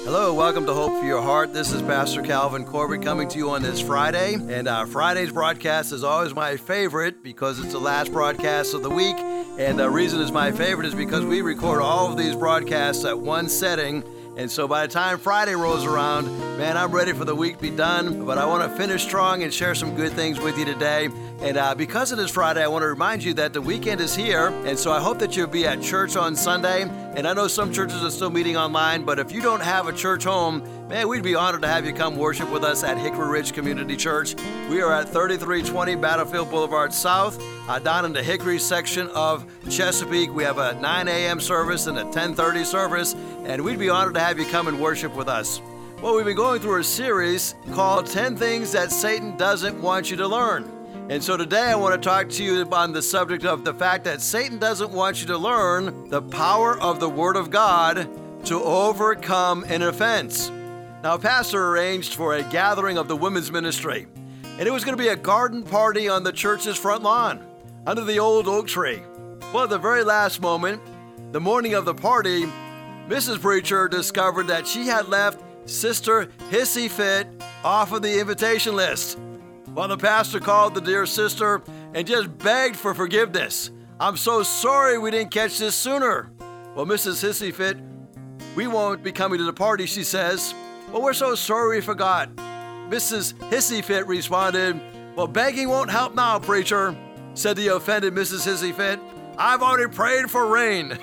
Hello, welcome to Hope for Your Heart. This is Pastor Calvin Corbett coming to you on this Friday. And Friday's broadcast is always my favorite because it's the last broadcast of the week. And the reason it's my favorite is because we record all of these broadcasts at one setting. And so by the time Friday rolls around, man, I'm ready for the week to be done. But I want to finish strong and share some good things with you today. And because it is Friday, I want to remind you that the weekend is here. And so I hope that you'll be at church on Sunday. And I know some churches are still meeting online, but if you don't have a church home, man, we'd be honored to have you come worship with us at Hickory Ridge Community Church. We are at 3320 Battlefield Boulevard South, down in the Hickory section of Chesapeake. We have a 9 a.m. service and a 10:30 service, and we'd be honored to have you come and worship with us. Well, we've been going through a series called 10 Things That Satan Doesn't Want You to Learn. And so today I want to talk to you on the subject of the fact that Satan doesn't want you to learn the power of the Word of God to overcome an offense. Now, a pastor arranged for a gathering of the women's ministry, and it was going to be a garden party on the church's front lawn under the old oak tree. Well, at the very last moment, the morning of the party, Mrs. Preacher discovered that she had left Sister Hissy Fit off of the invitation list. Well, the pastor called the dear sister and just begged for forgiveness. I'm so sorry we didn't catch this sooner. Well, Mrs. Hissy Fit, we won't be coming to the party, she says. Well, we're so sorry we forgot. Mrs. Hissy Fit responded, well, begging won't help now, preacher, said the offended Mrs. Hissy Fit. I've already prayed for rain.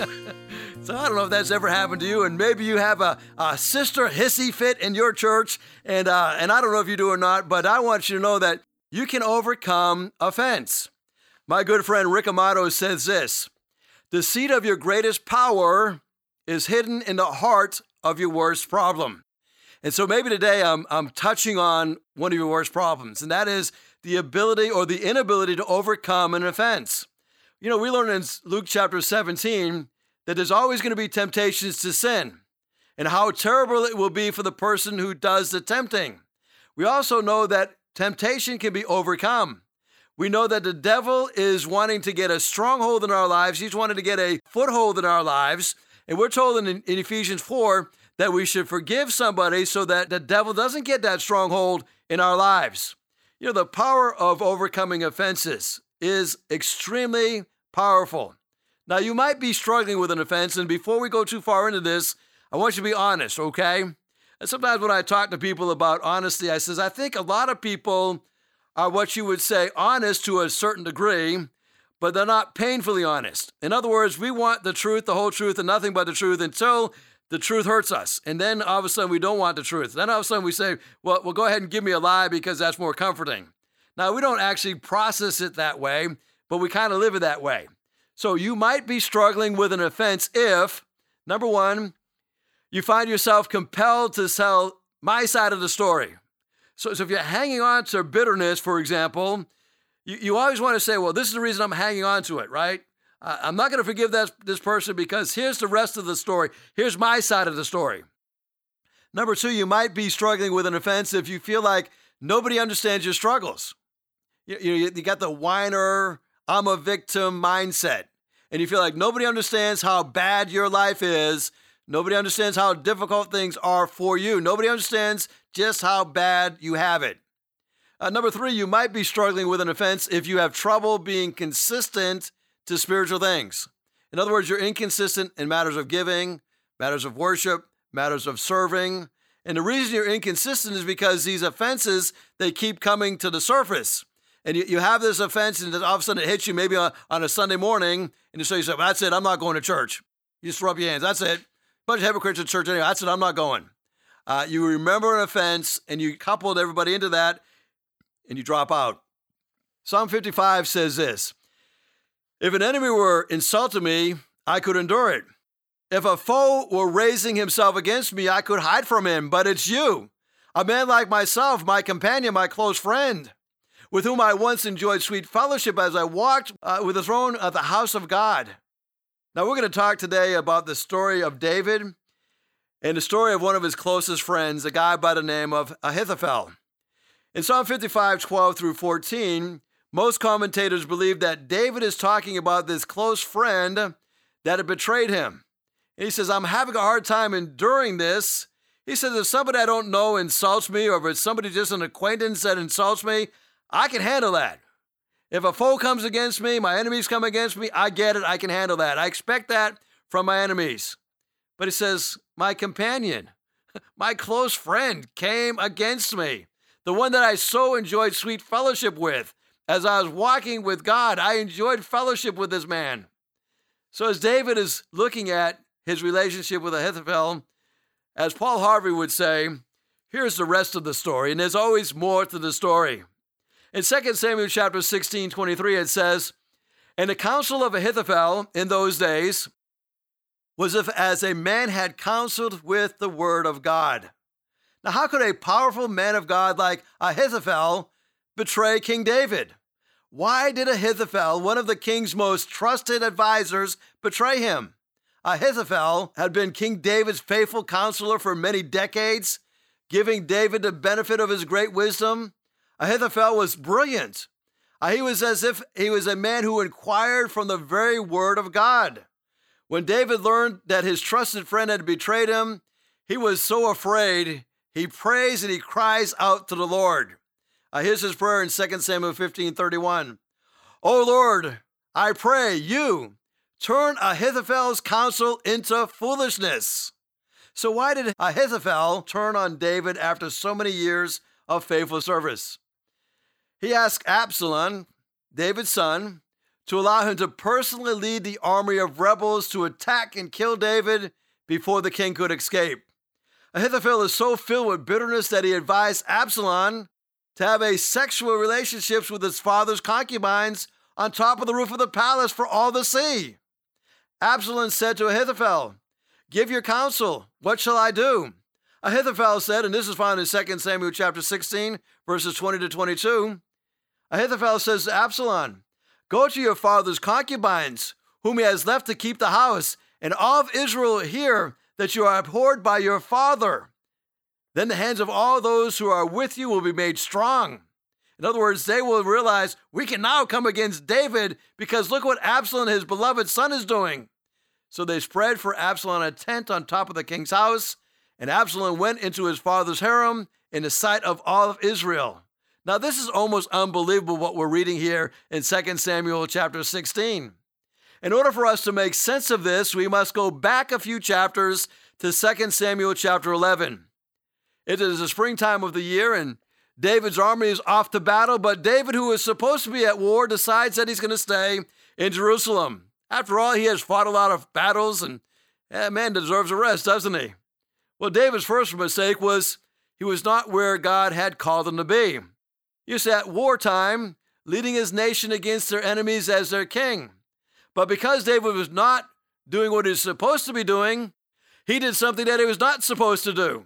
So I don't know if that's ever happened to you, and maybe you have a Sister Hissy Fit in your church, and I don't know if you do or not, but I want you to know that you can overcome offense. My good friend Rick Amato says this: the seed of your greatest power is hidden in the heart of your worst problem. And so maybe today I'm touching on one of your worst problems, and that is the ability or the inability to overcome an offense. You know, we learn in Luke chapter 17 that there's always going to be temptations to sin, and how terrible it will be for the person who does the tempting. We also know that temptation can be overcome. We know that the devil is wanting to get a stronghold in our lives. He's wanting to get a foothold in our lives. And we're told in Ephesians 4 that we should forgive somebody so that the devil doesn't get that stronghold in our lives. You know, the power of overcoming offenses is extremely powerful. Now, you might be struggling with an offense, and before we go too far into this, I want you to be honest, okay? And sometimes when I talk to people about honesty, I says, I think a lot of people are what you would say honest to a certain degree, but they're not painfully honest. In other words, we want the truth, the whole truth, and nothing but the truth until the truth hurts us. And then all of a sudden we don't want the truth. Then all of a sudden we say, well, go ahead and give me a lie because that's more comforting. Now, we don't actually process it that way, but we kind of live it that way. So you might be struggling with an offense if, number one, you find yourself compelled to tell my side of the story. So if you're hanging on to bitterness, for example, you always want to say, well, this is the reason I'm hanging on to it, right? I'm not going to forgive this person because here's the rest of the story. Here's my side of the story. Number two, you might be struggling with an offense if you feel like nobody understands your struggles. You got the whiner, I'm a victim mindset. And you feel like nobody understands how bad your life is. Nobody understands how difficult things are for you. Nobody understands just how bad you have it. Number three, you might be struggling with an offense if you have trouble being consistent to spiritual things. In other words, you're inconsistent in matters of giving, matters of worship, matters of serving. And the reason you're inconsistent is because these offenses, they keep coming to the surface. And you have this offense, and then all of a sudden it hits you maybe on a Sunday morning, and you say to yourself, that's it, I'm not going to church. You just rub your hands, that's it. Bunch of hypocrites at church anyway, that's it, I'm not going. You remember an offense, and you coupled everybody into that, and you drop out. Psalm 55 says this: if an enemy were insulting me, I could endure it. If a foe were raising himself against me, I could hide from him, but it's you, a man like myself, my companion, my close friend, with whom I once enjoyed sweet fellowship as I walked with the throne of the house of God. Now, we're going to talk today about the story of David and the story of one of his closest friends, a guy by the name of Ahithophel. In Psalm 55, 12 through 14, most commentators believe that David is talking about this close friend that had betrayed him. And he says, I'm having a hard time enduring this He says, if somebody I don't know insults me, or if it's somebody just an acquaintance that insults me, I can handle that. If a foe comes against me, my enemies come against me, I get it. I can handle that. I expect that from my enemies. But he says, my companion, my close friend came against me. The one that I so enjoyed sweet fellowship with. As I was walking with God, I enjoyed fellowship with this man. So as David is looking at his relationship with Ahithophel, as Paul Harvey would say, here's the rest of the story, and there's always more to the story. In 2 Samuel chapter 16:23, it says, and the counsel of Ahithophel in those days was as a man had counseled with the word of God. Now, how could a powerful man of God like Ahithophel betray King David? Why did Ahithophel, one of the king's most trusted advisors, betray him? Ahithophel had been King David's faithful counselor for many decades, giving David the benefit of his great wisdom. Ahithophel was brilliant. He was as if he was a man who inquired from the very word of God. When David learned that his trusted friend had betrayed him, he was so afraid, he prays and he cries out to the Lord. Here's his prayer in 2 Samuel 15:31. O Lord, I pray you, turn Ahithophel's counsel into foolishness. So why did Ahithophel turn on David after so many years of faithful service? He asked Absalom, David's son, to allow him to personally lead the army of rebels to attack and kill David before the king could escape. Ahithophel is so filled with bitterness that he advised Absalom to have sexual relationships with his father's concubines on top of the roof of the palace for all to see. Absalom said to Ahithophel, give your counsel. What shall I do? Ahithophel said, and this is found in 2 Samuel chapter 16, verses 20 to 22. Ahithophel says to Absalom, go to your father's concubines, whom he has left to keep the house, and all of Israel hear that you are abhorred by your father. Then the hands of all those who are with you will be made strong. In other words, they will realize we can now come against David because look what Absalom, his beloved son, is doing. So they spread for Absalom a tent on top of the king's house, and Absalom went into his father's harem in the sight of all of Israel. Now, this is almost unbelievable what we're reading here in 2 Samuel chapter 16. In order for us to make sense of this, we must go back a few chapters to 2 Samuel chapter 11. It is the springtime of the year, and David's army is off to battle, but David, who is supposed to be at war, decides that he's going to stay in Jerusalem. After all, he has fought a lot of battles, and man deserves a rest, doesn't he? Well, David's first mistake was he was not where God had called him to be. He was at wartime, leading his nation against their enemies as their king. But because David was not doing what he was supposed to be doing, he did something that he was not supposed to do.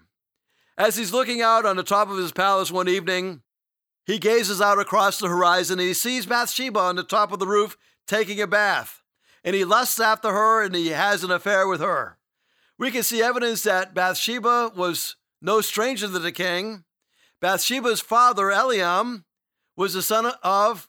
As he's looking out on the top of his palace one evening, he gazes out across the horizon and he sees Bathsheba on the top of the roof taking a bath. And he lusts after her and he has an affair with her. We can see evidence that Bathsheba was no stranger to the king. Bathsheba's father, Eliam, was the son of,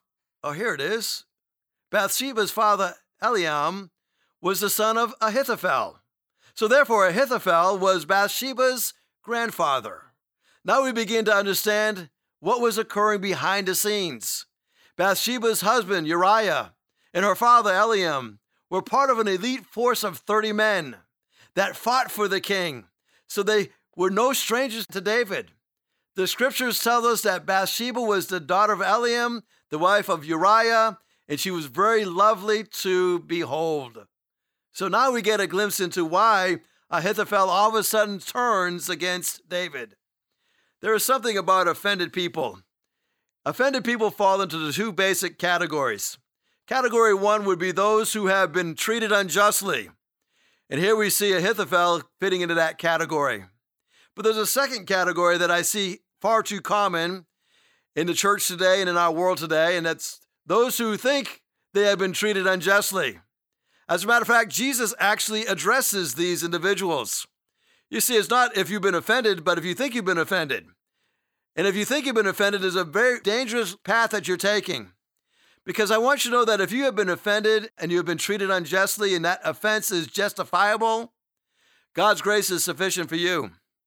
Bathsheba's father, Eliam, was the son of Ahithophel. So therefore, Ahithophel was Bathsheba's grandfather. Now we begin to understand what was occurring behind the scenes. Bathsheba's husband, Uriah, and her father, Eliam, were part of an elite force of 30 men that fought for the king. So they were no strangers to David. The scriptures tell us that Bathsheba was the daughter of Eliam, the wife of Uriah, and she was very lovely to behold. So now we get a glimpse into why Ahithophel all of a sudden turns against David. There is something about offended people. Offended people fall into the two basic categories. Category one would be those who have been treated unjustly. And here we see Ahithophel fitting into that category. But there's a second category that I see far too common in the church today and in our world today, and that's those who think they have been treated unjustly. As a matter of fact, Jesus actually addresses these individuals. You see, it's not if you've been offended, but if you think you've been offended. And if you think you've been offended, there's a very dangerous path that you're taking. Because I want you to know that if you have been offended and you have been treated unjustly and that offense is justifiable, God's grace is sufficient for you.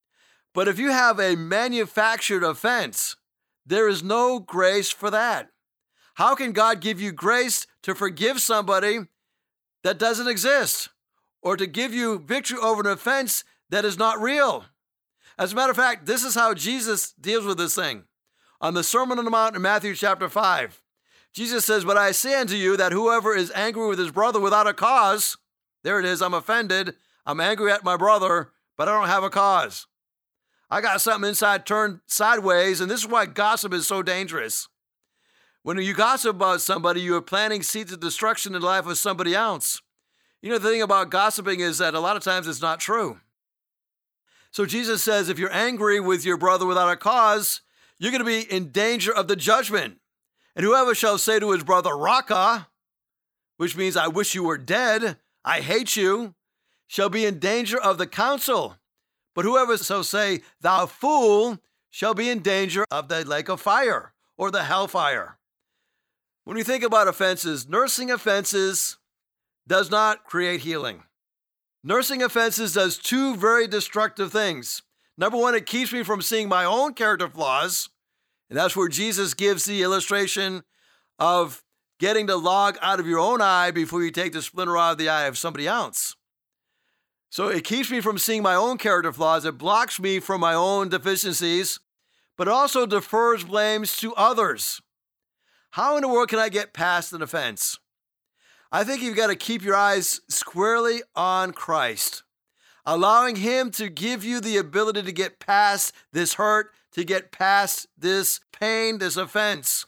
But if you have a manufactured offense, there is no grace for that. How can God give you grace to forgive somebody that doesn't exist, or to give you victory over an offense that is not real? As a matter of fact, this is how Jesus deals with this thing. On the Sermon on the Mount in Matthew chapter 5, Jesus says, "But I say unto you that whoever is angry with his brother without a cause," there it is, I'm offended, I'm angry at my brother, but I don't have a cause. I got something inside turned sideways, and this is why gossip is so dangerous. When you gossip about somebody, you are planting seeds of destruction in the life of somebody else. You know, the thing about gossiping is that a lot of times it's not true. So Jesus says, if you're angry with your brother without a cause, you're going to be in danger of the judgment. And whoever shall say to his brother, Raka, which means I wish you were dead, I hate you, shall be in danger of the council. But whoever shall say, thou fool, shall be in danger of the lake of fire or the hellfire. When you think about offenses, nursing offenses does not create healing. Nursing offenses does two very destructive things. Number one, it keeps me from seeing my own character flaws. And that's where Jesus gives the illustration of getting the log out of your own eye before you take the splinter out of the eye of somebody else. So it keeps me from seeing my own character flaws. It blocks me from my own deficiencies, but it also defers blames to others. How in the world can I get past an offense? I think you've got to keep your eyes squarely on Christ, allowing him to give you the ability to get past this hurt, to get past this pain, this offense.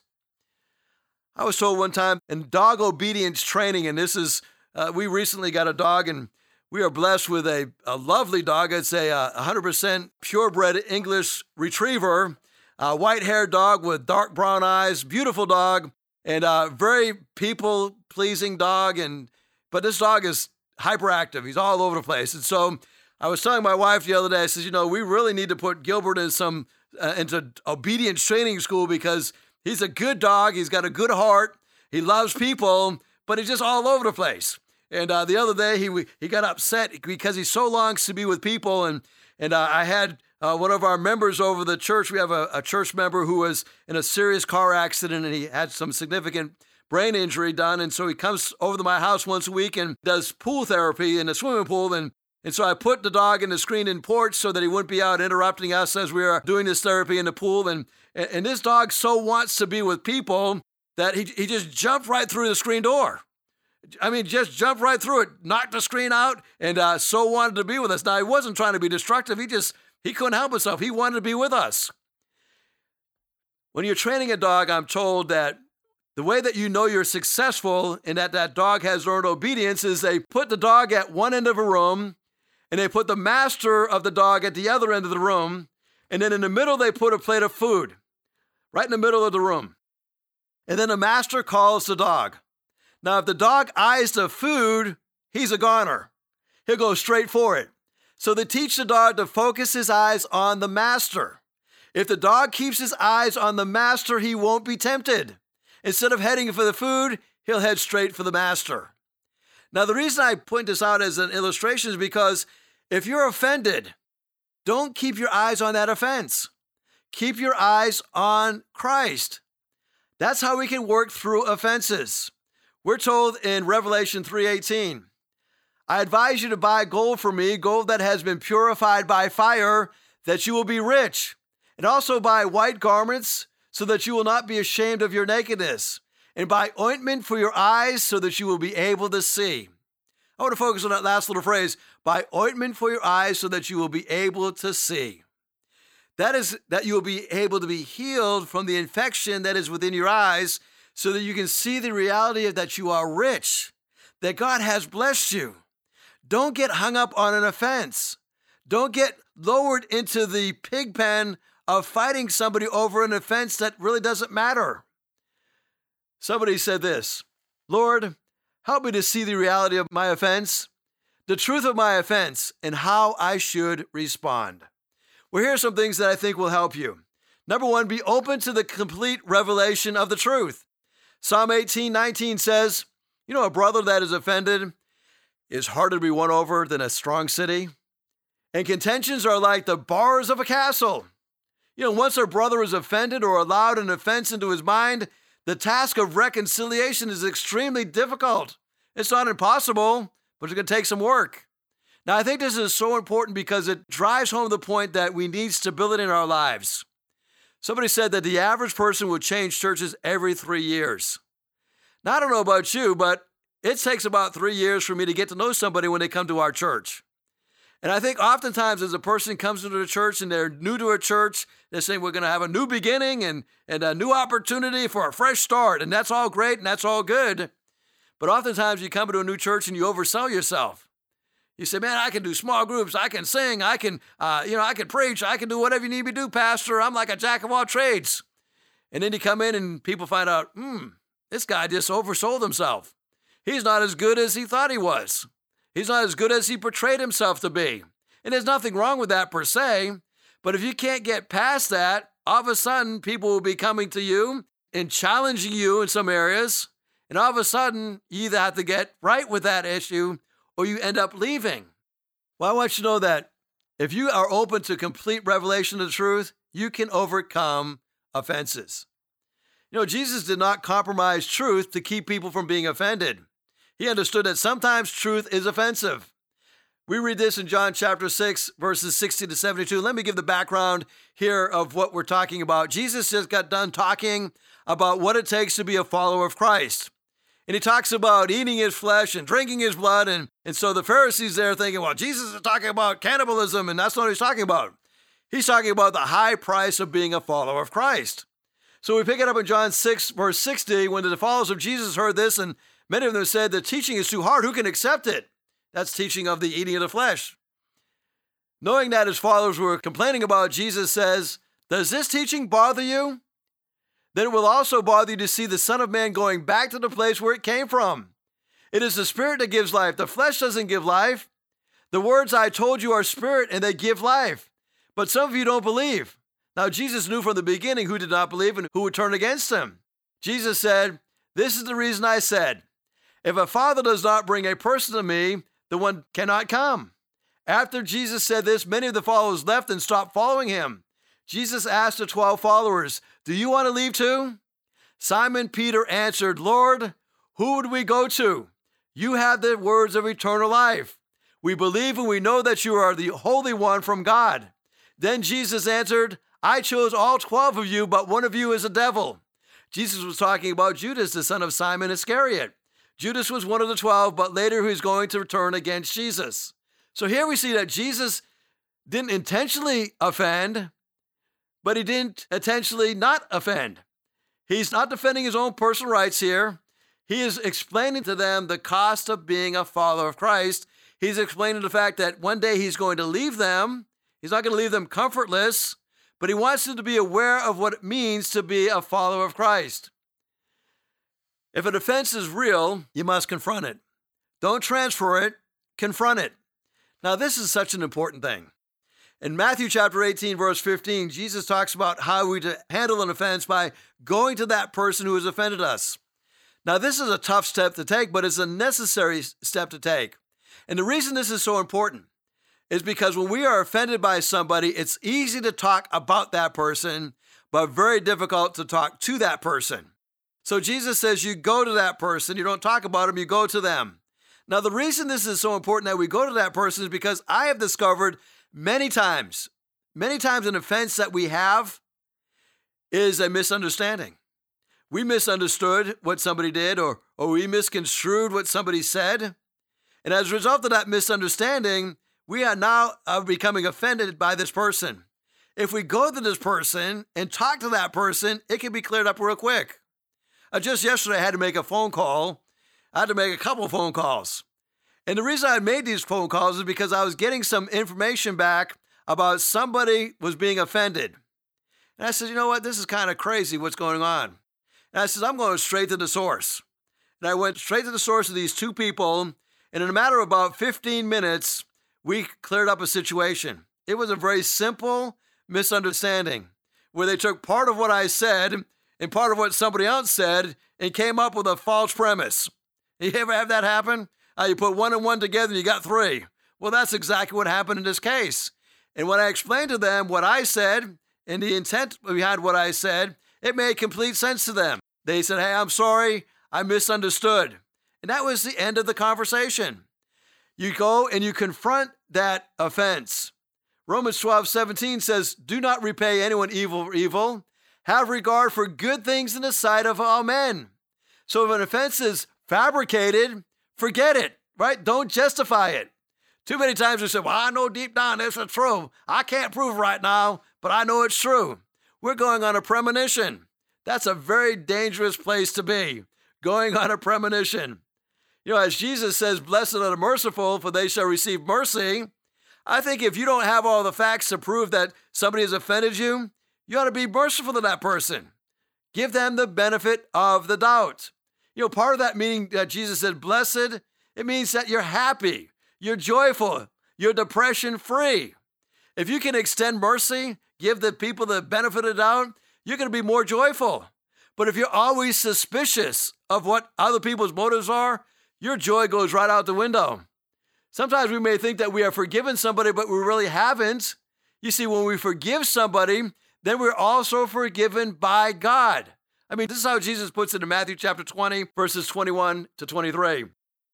I was told one time in dog obedience training, and this is, we recently got a dog, and we are blessed with a lovely dog. It's a 100% purebred English retriever, a white-haired dog with dark brown eyes, beautiful dog, and a very people-pleasing dog. But this dog is hyperactive. He's all over the place. And so I was telling my wife the other day, I said, we really need to put Gilbert in into obedience training school because he's a good dog. He's got a good heart. He loves people, but he's just all over the place. And the other day, he got upset because he so longs to be with people. And I had one of our members over the church. We have a church member who was in a serious car accident, and he had some significant brain injury done. And so he comes over to my house once a week and does pool therapy in the swimming pool. And so I put the dog in the screened-in porch so that he wouldn't be out interrupting us as we are doing this therapy in the pool. And this dog so wants to be with people that he just jumped right through the screen door. Just jumped right through it, knocked the screen out, and so wanted to be with us. Now, he wasn't trying to be destructive. He couldn't help himself. He wanted to be with us. When you're training a dog, I'm told that the way that you know you're successful and that dog has learned obedience is they put the dog at one end of a room, and they put the master of the dog at the other end of the room, and then in the middle, they put a plate of food right in the middle of the room. And then the master calls the dog. Now, if the dog eyes the food, he's a goner. He'll go straight for it. So they teach the dog to focus his eyes on the master. If the dog keeps his eyes on the master, he won't be tempted. Instead of heading for the food, he'll head straight for the master. Now, the reason I point this out as an illustration is because if you're offended, don't keep your eyes on that offense. Keep your eyes on Christ. That's how we can work through offenses. We're told in Revelation 3:18, I advise you to buy gold for me, gold that has been purified by fire, that you will be rich. And also buy white garments so that you will not be ashamed of your nakedness. And buy ointment for your eyes so that you will be able to see. I want to focus on that last little phrase, buy ointment for your eyes so that you will be able to see. That is that you will be able to be healed from the infection that is within your eyes, so that you can see the reality of that you are rich, that God has blessed you. Don't get hung up on an offense. Don't get lowered into the pig pen of fighting somebody over an offense that really doesn't matter. Somebody said this, Lord, help me to see the reality of my offense, the truth of my offense, and how I should respond. Well, here are some things that I think will help you. Number one, be open to the complete revelation of the truth. Psalm 18:19 says, a brother that is offended is harder to be won over than a strong city. And contentions are like the bars of a castle. Once a brother is offended or allowed an offense into his mind, the task of reconciliation is extremely difficult. It's not impossible, but it's going to take some work. Now, I think this is so important because it drives home the point that we need stability in our lives. Somebody said that the average person would change churches every 3 years. Now, I don't know about you, but it takes about 3 years for me to get to know somebody when they come to our church. And I think oftentimes as a person comes into the church and they're new to a church, they're saying we're going to have a new beginning and a new opportunity for a fresh start. And that's all great and that's all good. But oftentimes you come into a new church and you oversell yourself. You say, man, I can do small groups. I can sing. I can preach. I can do whatever you need me to do, Pastor. I'm like a jack of all trades. And then you come in and people find out, this guy just oversold himself. He's not as good as he thought he was. He's not as good as he portrayed himself to be. And there's nothing wrong with that per se. But if you can't get past that, all of a sudden people will be coming to you and challenging you in some areas. And all of a sudden you either have to get right with that issue or you end up leaving. Well, I want you to know that if you are open to complete revelation of the truth, you can overcome offenses. Jesus did not compromise truth to keep people from being offended. He understood that sometimes truth is offensive. We read this in John chapter 6, verses 60 to 72. Let me give the background here of what we're talking about. Jesus just got done talking about what it takes to be a follower of Christ. And he talks about eating his flesh and drinking his blood. And so the Pharisees there thinking, well, Jesus is talking about cannibalism, and that's not what he's talking about. He's talking about the high price of being a follower of Christ. So we pick it up in John 6, verse 60, when the followers of Jesus heard this, and many of them said, the teaching is too hard. Who can accept it? That's teaching of the eating of the flesh. Knowing that his followers were complaining about, Jesus says, does this teaching bother you? Then it will also bother you to see the Son of Man going back to the place where it came from. It is the Spirit that gives life. The flesh doesn't give life. The words I told you are spirit and they give life. But some of you don't believe. Now, Jesus knew from the beginning who did not believe and who would turn against him. Jesus said, this is the reason I said, if a father does not bring a person to me, the one cannot come. After Jesus said this, many of the followers left and stopped following him. Jesus asked the 12 followers, do you want to leave too? Simon Peter answered, Lord, who would we go to? You have the words of eternal life. We believe and we know that you are the Holy One from God. Then Jesus answered, I chose all 12 of you, but one of you is a devil. Jesus was talking about Judas, the son of Simon Iscariot. Judas was one of the 12, but later he's going to turn against Jesus. So here we see that Jesus didn't intentionally offend, but he didn't intentionally not offend. He's not defending his own personal rights here. He is explaining to them the cost of being a follower of Christ. He's explaining the fact that one day he's going to leave them. He's not going to leave them comfortless, but he wants them to be aware of what it means to be a follower of Christ. If an offense is real, you must confront it. Don't transfer it, confront it. Now, this is such an important thing. In Matthew chapter 18, verse 15, Jesus talks about how we to handle an offense by going to that person who has offended us. Now, this is a tough step to take, but it's a necessary step to take. And the reason this is so important is because when we are offended by somebody, it's easy to talk about that person, but very difficult to talk to that person. So Jesus says you go to that person, you don't talk about them, you go to them. Now, the reason this is so important that we go to that person is because I have discovered many times an offense that we have is a misunderstanding. We misunderstood what somebody did or we misconstrued what somebody said. And as a result of that misunderstanding, we are now becoming offended by this person. If we go to this person and talk to that person, it can be cleared up real quick. Just yesterday, I had to make a phone call. I had to make a couple of phone calls. And the reason I made these phone calls is because I was getting some information back about somebody was being offended. And I said, you know what? This is kind of crazy what's going on. And I said, I'm going straight to the source. And I went straight to the source of these two people. And in a matter of about 15 minutes, we cleared up a situation. It was a very simple misunderstanding where they took part of what I said and part of what somebody else said and came up with a false premise. You ever have that happen? You put one and one together and you got three. Well, that's exactly what happened in this case. And when I explained to them what I said and the intent behind what I said, it made complete sense to them. They said, hey, I'm sorry, I misunderstood. And that was the end of the conversation. You go and you confront that offense. Romans 12:17 says, do not repay anyone evil for evil. Have regard for good things in the sight of all men. So if an offense is fabricated, forget it, right? Don't justify it. Too many times we say, well, I know deep down this is true. I can't prove right now, but I know it's true. We're going on a premonition. That's a very dangerous place to be, going on a premonition. You know, as Jesus says, blessed are the merciful, for they shall receive mercy. I think if you don't have all the facts to prove that somebody has offended you, you ought to be merciful to that person. Give them the benefit of the doubt. You know, part of that meaning that Jesus said, blessed, it means that you're happy, you're joyful, you're depression-free. If you can extend mercy, give the people the benefit of the doubt, you're going to be more joyful. But if you're always suspicious of what other people's motives are, your joy goes right out the window. Sometimes we may think that we have forgiven somebody, but we really haven't. You see, when we forgive somebody, then we're also forgiven by God. I mean, this is how Jesus puts it in Matthew chapter 20, verses 21 to 23.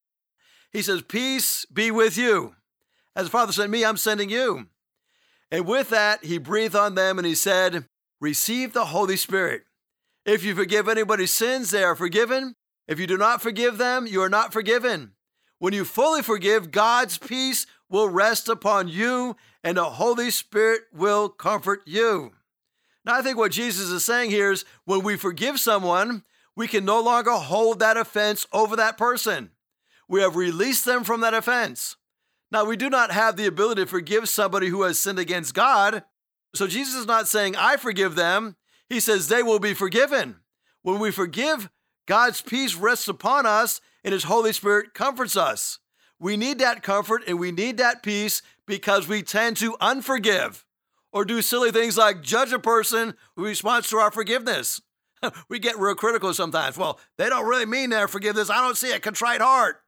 He says, peace be with you. As the Father sent me, I'm sending you. And with that, he breathed on them and he said, receive the Holy Spirit. If you forgive anybody's sins, they are forgiven. If you do not forgive them, you are not forgiven. When you fully forgive, God's peace will rest upon you and the Holy Spirit will comfort you. Now, I think what Jesus is saying here is when we forgive someone, we can no longer hold that offense over that person. We have released them from that offense. Now, we do not have the ability to forgive somebody who has sinned against God. So Jesus is not saying, I forgive them. He says they will be forgiven. When we forgive, God's peace rests upon us and his Holy Spirit comforts us. We need that comfort and we need that peace because we tend to unforgive or do silly things like judge a person who responds to our forgiveness. We get real critical sometimes. Well, they don't really mean their forgiveness. I don't see a contrite heart.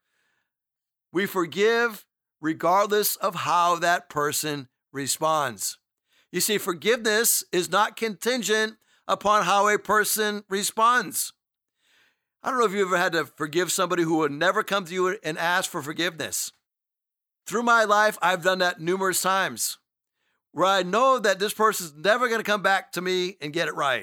We forgive regardless of how that person responds. You see, forgiveness is not contingent upon how a person responds. I don't know if you ever had to forgive somebody who would never come to you and ask for forgiveness. Through my life, I've done that numerous times where I know that this person's never going to come back to me and get it right.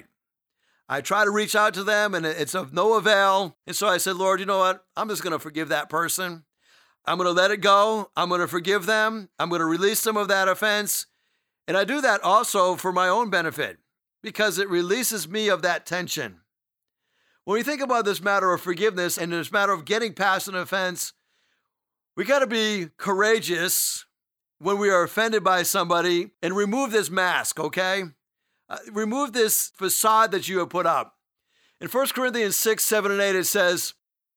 I try to reach out to them and it's of no avail. And so I said, Lord, you know what? I'm just going to forgive that person. I'm going to let it go. I'm going to forgive them. I'm going to release them of that offense. And I do that also for my own benefit because it releases me of that tension. When we think about this matter of forgiveness and this matter of getting past an offense, we got to be courageous when we are offended by somebody and remove this mask, okay? Remove this facade that you have put up. In 1 Corinthians 6, 7, and 8, it says,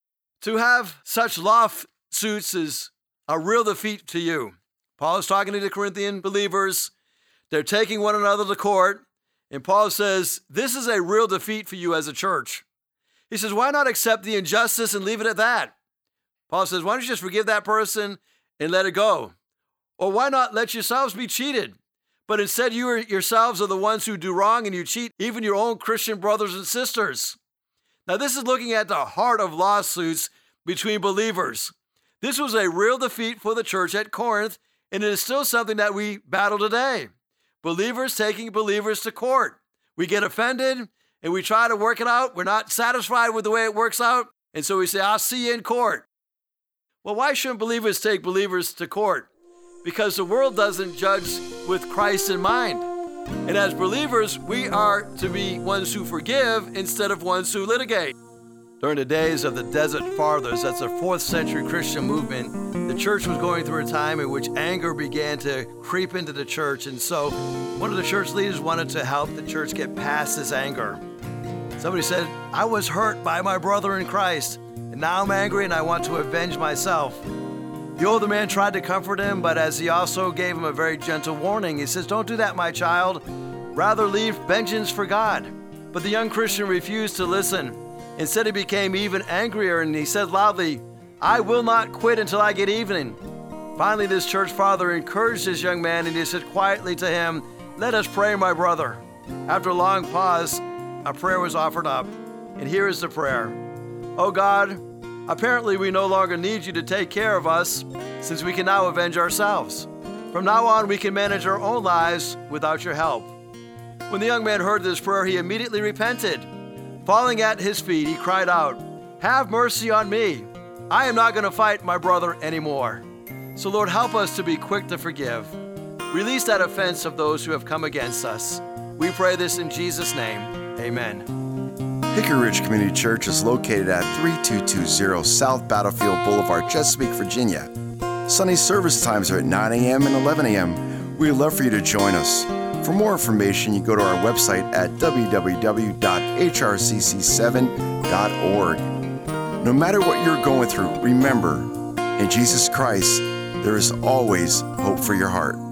to have such lawsuits is a real defeat to you. Paul is talking to the Corinthian believers. They're taking one another to court. And Paul says, this is a real defeat for you as a church. He says, why not accept the injustice and leave it at that? Paul says, why don't you just forgive that person and let it go? Or why not let yourselves be cheated? But instead, you yourselves are the ones who do wrong and you cheat even your own Christian brothers and sisters. Now, this is looking at the heart of lawsuits between believers. This was a real defeat for the church at Corinth, and it is still something that we battle today. Believers taking believers to court. We get offended and we try to work it out. We're not satisfied with the way it works out. And so we say, I'll see you in court. Well, why shouldn't believers take believers to court? Because the world doesn't judge with Christ in mind. And as believers, we are to be ones who forgive instead of ones who litigate. During the days of the Desert Fathers, that's a 4th century Christian movement, the church was going through a time in which anger began to creep into the church. And so one of the church leaders wanted to help the church get past this anger. Somebody said, I was hurt by my brother in Christ, and now I'm angry and I want to avenge myself. The older man tried to comfort him, but as he also gave him a very gentle warning, he says, don't do that, my child. Rather leave vengeance for God. But the young Christian refused to listen. Instead, he became even angrier and he said loudly, I will not quit until I get even. Finally, this church father encouraged this young man, and he said quietly to him, "Let us pray, my brother." After a long pause, a prayer was offered up. And here is the prayer. "Oh God, apparently we no longer need you to take care of us, since we can now avenge ourselves. From now on, we can manage our own lives without your help." When the young man heard this prayer, he immediately repented. Falling at his feet, he cried out, "Have mercy on me. I am not going to fight my brother anymore." So Lord, help us to be quick to forgive. Release that offense of those who have come against us. We pray this in Jesus' name. Amen. Hickory Ridge Community Church is located at 3220 South Battlefield Boulevard, Chesapeake, Virginia. Sunday service times are at 9 a.m. and 11 a.m. We'd love for you to join us. For more information, you go to our website at www.hrcc7.org. No matter what you're going through, remember, in Jesus Christ, there is always hope for your heart.